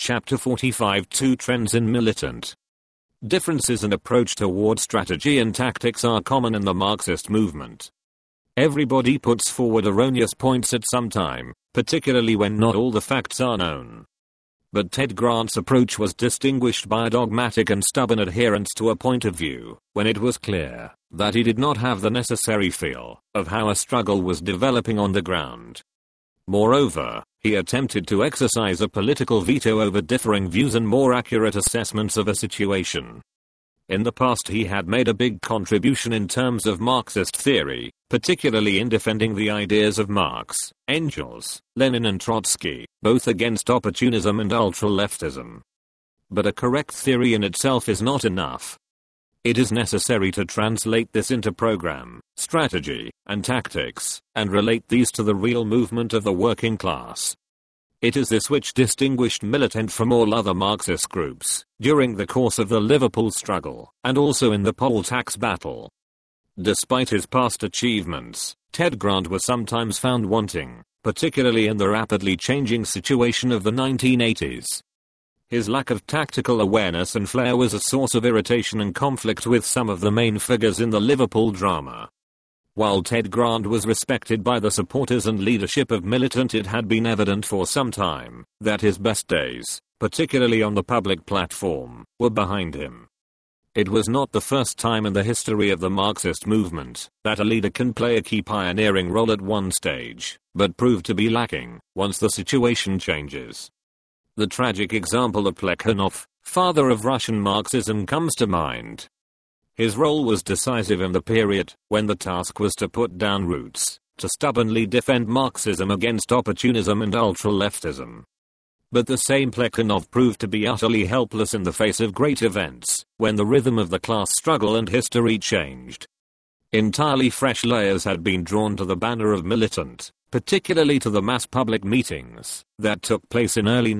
Chapter 45 Two Trends in Militant. Differences in approach toward strategy and tactics are common in the Marxist movement. Everybody puts forward erroneous points at some time, particularly when not all the facts are known. But Ted Grant's approach was distinguished by a dogmatic and stubborn adherence to a point of view, when it was clear that he did not have the necessary feel of how a struggle was developing on the ground. Moreover, he attempted to exercise a political veto over differing views and more accurate assessments of a situation. In the past he had made a big contribution in terms of Marxist theory, particularly in defending the ideas of Marx, Engels, Lenin and Trotsky, both against opportunism and ultra-leftism. But a correct theory in itself is not enough. It is necessary to translate this into program, strategy, and tactics, and relate these to the real movement of the working class. It is this which distinguished Militant from all other Marxist groups during the course of the Liverpool struggle, and also in the poll tax battle. Despite his past achievements, Ted Grant was sometimes found wanting, particularly in the rapidly changing situation of the 1980s. His lack of tactical awareness and flair was a source of irritation and conflict with some of the main figures in the Liverpool drama. While Ted Grant was respected by the supporters and leadership of Militant, it had been evident for some time that his best days, particularly on the public platform, were behind him. It was not the first time in the history of the Marxist movement that a leader can play a key pioneering role at one stage, but prove to be lacking once the situation changes. The tragic example of Plekhanov, father of Russian Marxism, comes to mind. His role was decisive in the period when the task was to put down roots, to stubbornly defend Marxism against opportunism and ultra-leftism. But the same Plekhanov proved to be utterly helpless in the face of great events, when the rhythm of the class struggle and history changed. Entirely fresh layers had been drawn to the banner of Militant, particularly to the mass public meetings that took place in early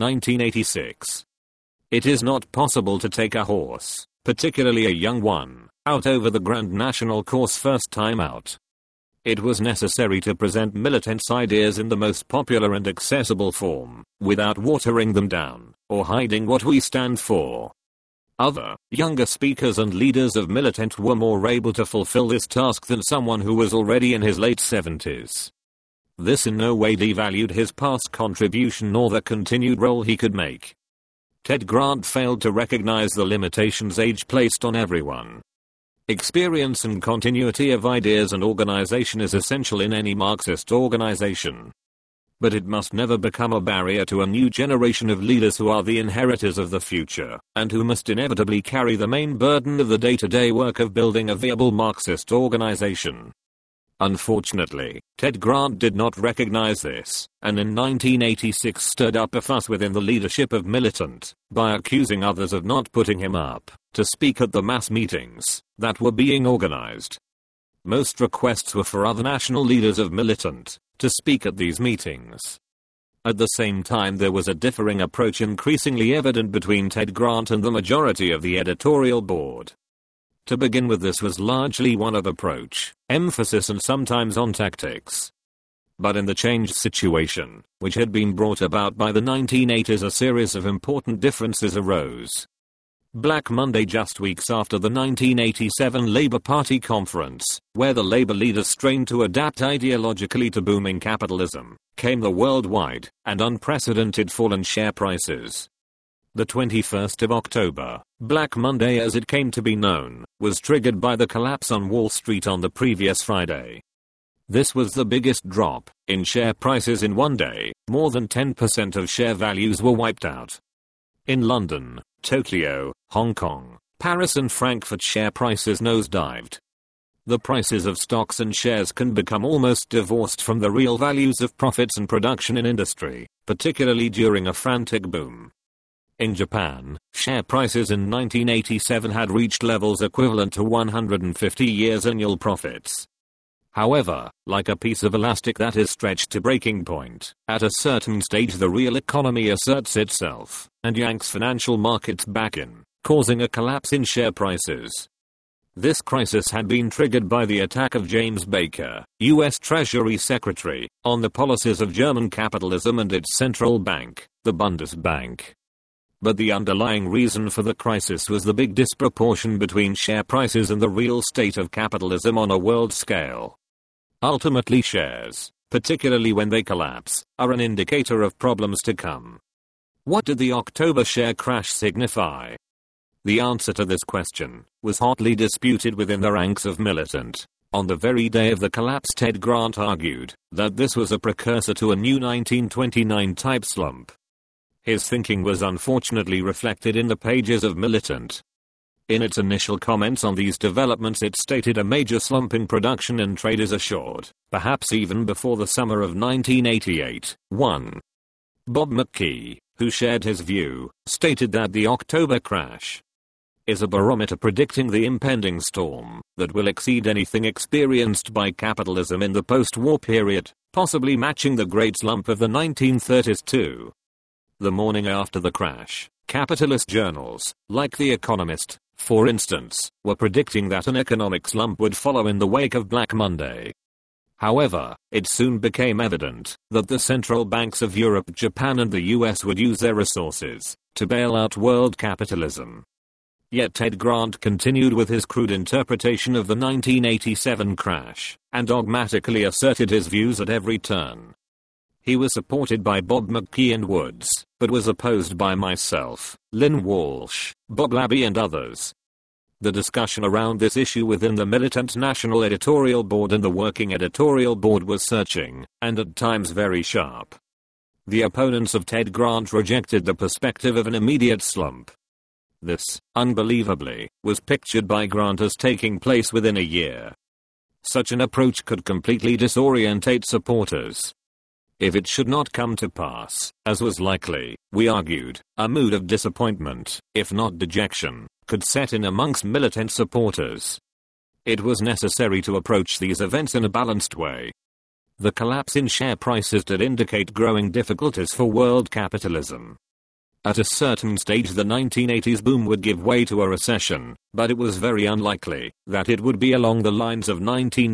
1986. It is not possible to take a horse, particularly a young one, out over the Grand National course first time out. It was necessary to present Militant's ideas in the most popular and accessible form, without watering them down, or hiding what we stand for. Other, younger speakers and leaders of Militant were more able to fulfill this task than someone who was already in his late 70s. This in no way devalued his past contribution nor the continued role he could make. Ted Grant failed to recognize the limitations age placed on everyone. Experience and continuity of ideas and organization is essential in any Marxist organization. But it must never become a barrier to a new generation of leaders who are the inheritors of the future, and who must inevitably carry the main burden of the day-to-day work of building a viable Marxist organization. Unfortunately, Ted Grant did not recognize this, and in 1986 stirred up a fuss within the leadership of Militant by accusing others of not putting him up to speak at the mass meetings that were being organized. Most requests were for other national leaders of Militant to speak at these meetings. At the same time, there was a differing approach increasingly evident between Ted Grant and the majority of the editorial board. To begin with, this was largely one of approach, emphasis and sometimes on tactics. But in the changed situation, which had been brought about by the 1980s, a series of important differences arose. Black Monday, just weeks after the 1987 Labour Party conference, where the Labour leaders strained to adapt ideologically to booming capitalism, came the worldwide and unprecedented fall in share prices. The 21st of October, Black Monday as it came to be known, was triggered by the collapse on Wall Street on the previous Friday. This was the biggest drop in share prices in one day. More than 10% of share values were wiped out. In London, Tokyo, Hong Kong, Paris and Frankfurt, share prices nosedived. The prices of stocks and shares can become almost divorced from the real values of profits and production in industry, particularly during a frantic boom. In Japan, share prices in 1987 had reached levels equivalent to 150 years' annual profits. However, like a piece of elastic that is stretched to breaking point, at a certain stage the real economy asserts itself and yanks financial markets back in, causing a collapse in share prices. This crisis had been triggered by the attack of James Baker, U.S. Treasury Secretary, on the policies of German capitalism and its central bank, the Bundesbank. But the underlying reason for the crisis was the big disproportion between share prices and the real state of capitalism on a world scale. Ultimately, shares, particularly when they collapse, are an indicator of problems to come. What did the October share crash signify? The answer to this question was hotly disputed within the ranks of Militant. On the very day of the collapse, Ted Grant argued that this was a precursor to a new 1929 type slump. His thinking was unfortunately reflected in the pages of Militant. In its initial comments on these developments, it stated a major slump in production and trade is assured, perhaps even before the summer of 1988. 1. Bob McKee, who shared his view, stated that the October crash is a barometer predicting the impending storm that will exceed anything experienced by capitalism in the post-war period, possibly matching the great slump of the 1930s too. The morning after the crash, capitalist journals, like The Economist, for instance, were predicting that an economic slump would follow in the wake of Black Monday. However, it soon became evident that the central banks of Europe, Japan and the US would use their resources to bail out world capitalism. Yet Ted Grant continued with his crude interpretation of the 1987 crash, and dogmatically asserted his views at every turn. He was supported by Bob McKee and Woods, but was opposed by myself, Lynn Walsh, Bob Labby and others. The discussion around this issue within the Militant National Editorial Board and the Working Editorial Board was searching, and at times very sharp. The opponents of Ted Grant rejected the perspective of an immediate slump. This, unbelievably, was pictured by Grant as taking place within a year. Such an approach could completely disorientate supporters. If it should not come to pass, as was likely, we argued, a mood of disappointment, if not dejection, could set in amongst militant supporters. It was necessary to approach these events in a balanced way. The collapse in share prices did indicate growing difficulties for world capitalism. At a certain stage, the 1980s boom would give way to a recession, but it was very unlikely that it would be along the lines of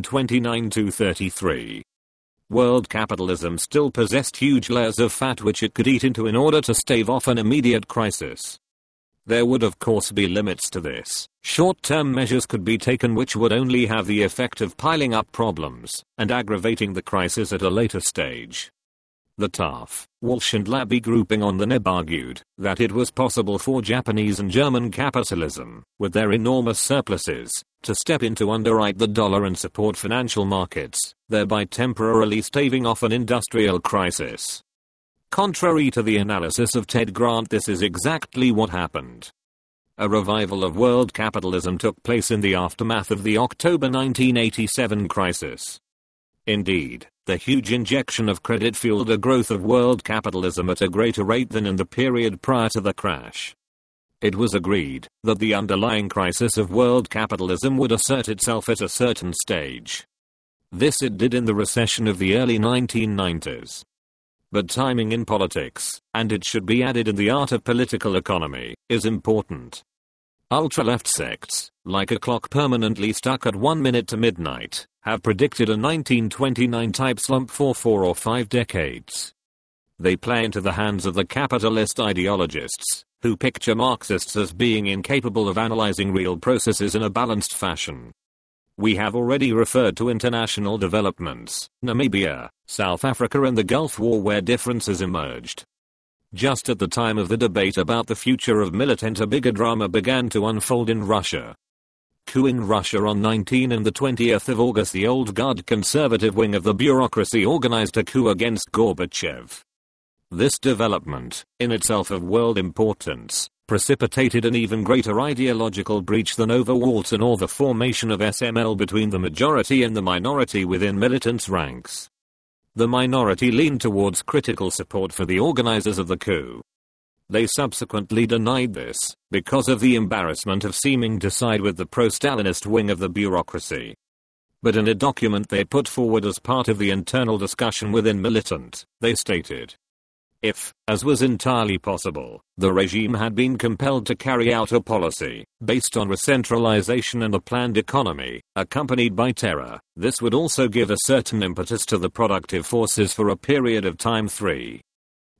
1929-33. World capitalism still possessed huge layers of fat which it could eat into in order to stave off an immediate crisis. There would of course be limits to this. Short-term measures could be taken which would only have the effect of piling up problems and aggravating the crisis at a later stage. The Taft, Walsh and Labby grouping on the NEB argued that it was possible for Japanese and German capitalism, with their enormous surpluses, to step in to underwrite the dollar and support financial markets, thereby temporarily staving off an industrial crisis. Contrary to the analysis of Ted Grant, this is exactly what happened. A revival of world capitalism took place in the aftermath of the October 1987 crisis. Indeed, the huge injection of credit fueled a growth of world capitalism at a greater rate than in the period prior to the crash. It was agreed that the underlying crisis of world capitalism would assert itself at a certain stage. This it did in the recession of the early 1990s. But timing in politics, and it should be added in the art of political economy, is important. Ultra-left sects, like a clock permanently stuck at 1 minute to midnight, have predicted a 1929 type slump for 4 or 5 decades. They play into the hands of the capitalist ideologists, who picture Marxists as being incapable of analyzing real processes in a balanced fashion. We have already referred to international developments, Namibia, South Africa and the Gulf War, where differences emerged. Just at the time of the debate about the future of militant, a bigger drama began to unfold in Russia. Coup in Russia on 19 and the 20th of August, the old guard conservative wing of the bureaucracy organized a coup against Gorbachev. This development, in itself of world importance, precipitated an even greater ideological breach than over Walton or the formation of SML between the majority and the minority within militants' ranks. The minority leaned towards critical support for the organizers of the coup. They subsequently denied this, because of the embarrassment of seeming to side with the pro-Stalinist wing of the bureaucracy. But in a document they put forward as part of the internal discussion within Militant, they stated, if, as was entirely possible, the regime had been compelled to carry out a policy based on recentralization and a planned economy, accompanied by terror, this would also give a certain impetus to the productive forces for a period of time. 3.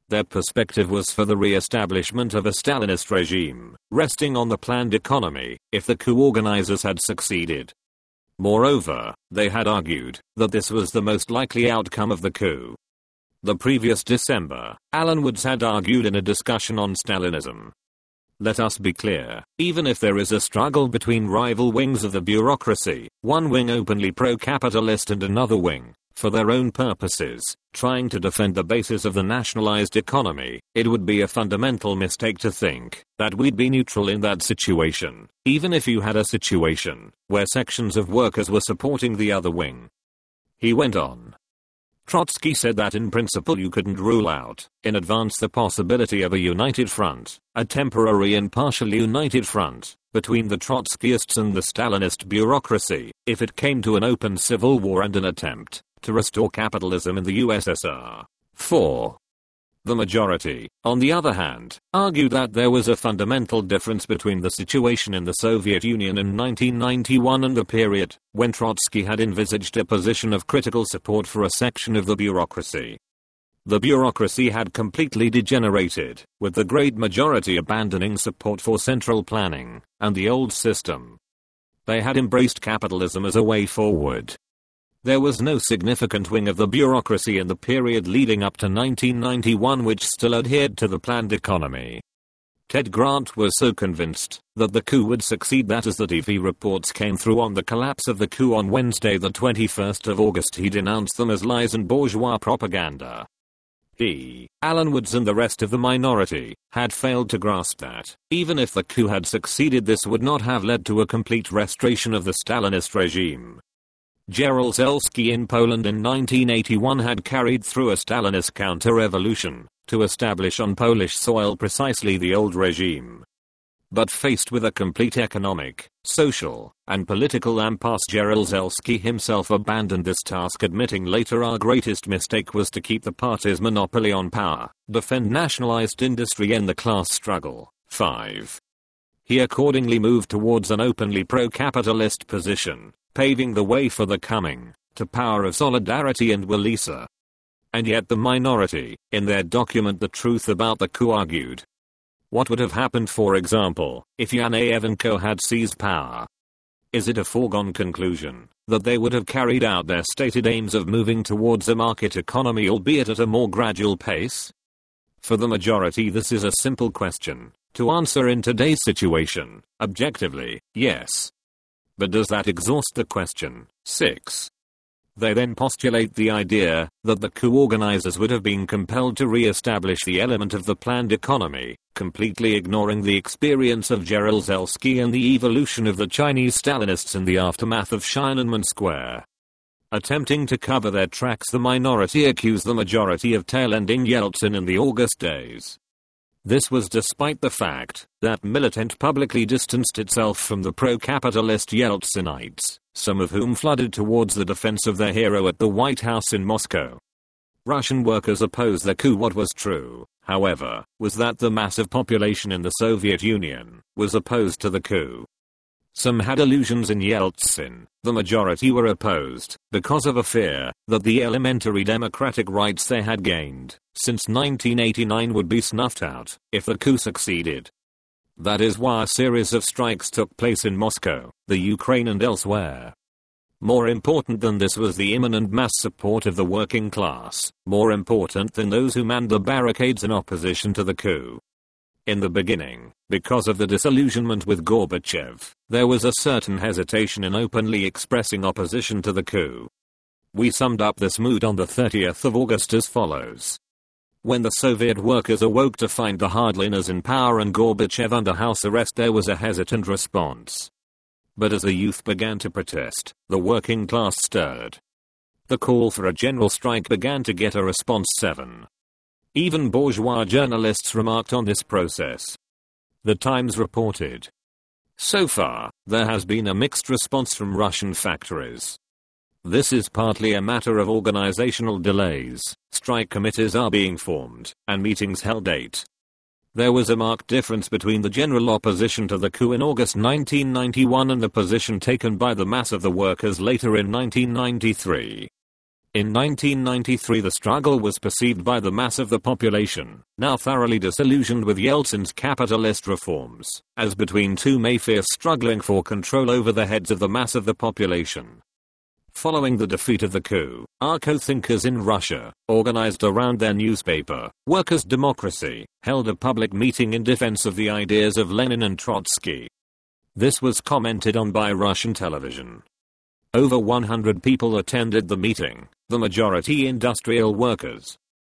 Their perspective was for the re-establishment of a Stalinist regime, resting on the planned economy, if the coup organizers had succeeded. Moreover, they had argued that this was the most likely outcome of the coup. The previous December, Alan Woods had argued in a discussion on Stalinism. Let us be clear, even if there is a struggle between rival wings of the bureaucracy, one wing openly pro-capitalist and another wing, for their own purposes, trying to defend the basis of the nationalized economy, it would be a fundamental mistake to think that we'd be neutral in that situation, even if you had a situation where sections of workers were supporting the other wing. He went on. Trotsky said that in principle you couldn't rule out in advance the possibility of a united front, a temporary and partially united front, between the Trotskyists and the Stalinist bureaucracy, if it came to an open civil war and an attempt to restore capitalism in the USSR. 4. The majority, on the other hand, argued that there was a fundamental difference between the situation in the Soviet Union in 1991 and the period when Trotsky had envisaged a position of critical support for a section of the bureaucracy. The bureaucracy had completely degenerated, with the great majority abandoning support for central planning and the old system. They had embraced capitalism as a way forward. There was no significant wing of the bureaucracy in the period leading up to 1991 which still adhered to the planned economy. Ted Grant was so convinced that the coup would succeed that as the TV reports came through on the collapse of the coup on Wednesday the 21st of August he denounced them as lies and bourgeois propaganda. He, Alan Woods and the rest of the minority, had failed to grasp that, even if the coup had succeeded this would not have led to a complete restoration of the Stalinist regime. Jaruzelski in Poland in 1981 had carried through a Stalinist counter-revolution to establish on Polish soil precisely the old regime. But faced with a complete economic, social, and political impasse, Jaruzelski himself abandoned this task, admitting later, our greatest mistake was to keep the party's monopoly on power, defend nationalized industry in the class struggle. 5. He accordingly moved towards an openly pro-capitalist position, paving the way for the coming to power of Solidarity and Wałęsa. And yet the minority, in their document The Truth About the Coup, argued. What would have happened, for example, if Yanayevenko had seized power? Is it a foregone conclusion that they would have carried out their stated aims of moving towards a market economy, albeit at a more gradual pace? For the majority this is a simple question to answer in today's situation. Objectively, yes. But does that exhaust the question? 6. They then postulate the idea that the coup organizers would have been compelled to re-establish the element of the planned economy, completely ignoring the experience of Jaruzelski and the evolution of the Chinese Stalinists in the aftermath of Tiananmen Square. Attempting to cover their tracks, the minority accused the majority of tail-ending Yeltsin in the August days. This was despite the fact that Militant publicly distanced itself from the pro-capitalist Yeltsinites, some of whom flooded towards the defense of their hero at the White House in Moscow. Russian workers opposed the coup. What was true, however, was that the massive population in the Soviet Union was opposed to the coup. Some had illusions in Yeltsin, the majority were opposed because of a fear that the elementary democratic rights they had gained since 1989 would be snuffed out if the coup succeeded. That is why a series of strikes took place in Moscow, the Ukraine and elsewhere. More important than this was the imminent mass support of the working class, more important than those who manned the barricades in opposition to the coup. In the beginning, because of the disillusionment with Gorbachev, there was a certain hesitation in openly expressing opposition to the coup. We summed up this mood on the 30th of August as follows. When the Soviet workers awoke to find the hardliners in power and Gorbachev under house arrest, there was a hesitant response. But as the youth began to protest, the working class stirred. The call for a general strike began to get a response. 7. Even bourgeois journalists remarked on this process. The Times reported. So far, there has been a mixed response from Russian factories. This is partly a matter of organizational delays. Strike committees are being formed, and meetings held. 8. There was a marked difference between the general opposition to the coup in August 1991 and the position taken by the mass of the workers later in 1993. In 1993 the struggle was perceived by the mass of the population, now thoroughly disillusioned with Yeltsin's capitalist reforms, as between two mafias struggling for control over the heads of the mass of the population. Following the defeat of the coup, Arco-thinkers in Russia, organized around their newspaper, Workers' Democracy, held a public meeting in defense of the ideas of Lenin and Trotsky. This was commented on by Russian television. Over 100 people attended the meeting, the majority industrial workers.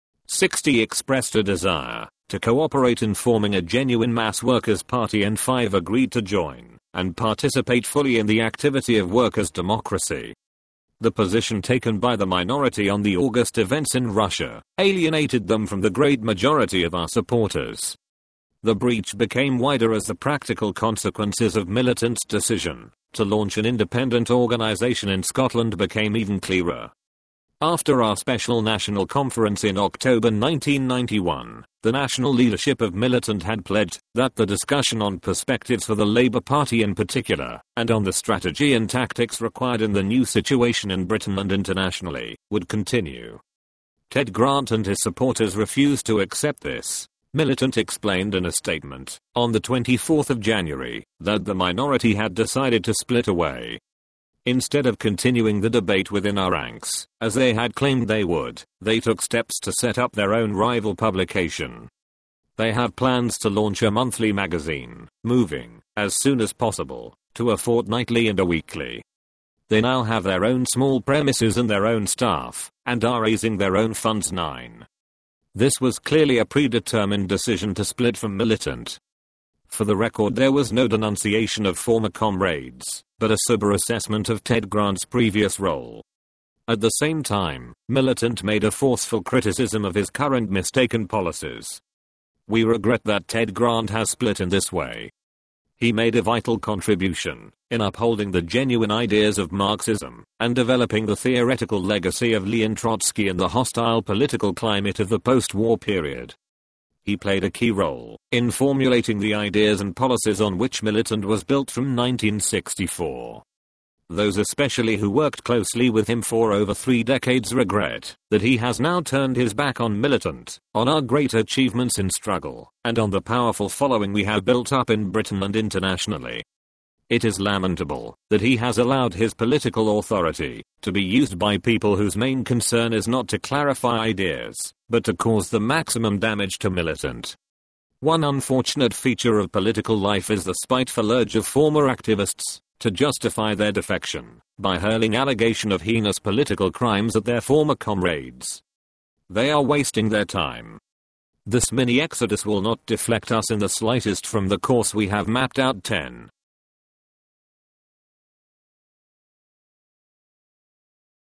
60 expressed a desire to cooperate in forming a genuine mass workers' party and 5 agreed to join and participate fully in the activity of workers' democracy. The position taken by the minority on the August events in Russia alienated them from the great majority of our supporters. The breach became wider as the practical consequences of militants' decision to launch an independent organization in Scotland became even clearer. After our special national conference in October 1991, the national leadership of Militant had pledged that the discussion on perspectives for the Labour Party in particular, and on the strategy and tactics required in the new situation in Britain and internationally, would continue. Ted Grant and his supporters refused to accept this. Militant explained in a statement on the 24th of January that the minority had decided to split away. Instead of continuing the debate within our ranks, as they had claimed they would, they took steps to set up their own rival publication. They have plans to launch a monthly magazine, moving, as soon as possible, to a fortnightly and a weekly. They now have their own small premises and their own staff, and are raising their own funds. 9. This was clearly a predetermined decision to split from Militant. For the record, there was no denunciation of former comrades, but a sober assessment of Ted Grant's previous role. At the same time, Militant made a forceful criticism of his current mistaken policies. We regret that Ted Grant has split in this way. He made a vital contribution in upholding the genuine ideas of Marxism and developing the theoretical legacy of Leon Trotsky in the hostile political climate of the post-war period. He played a key role in formulating the ideas and policies on which Militant was built from 1964. Those especially who worked closely with him for over 3 decades regret that he has now turned his back on Militant, on our great achievements in struggle, and on the powerful following we have built up in Britain and internationally. It is lamentable that he has allowed his political authority to be used by people whose main concern is not to clarify ideas, but to cause the maximum damage to Militant. One unfortunate feature of political life is the spiteful urge of former activists to justify their defection by hurling allegations of heinous political crimes at their former comrades. They are wasting their time. This mini exodus will not deflect us in the slightest from the course we have mapped out. 10.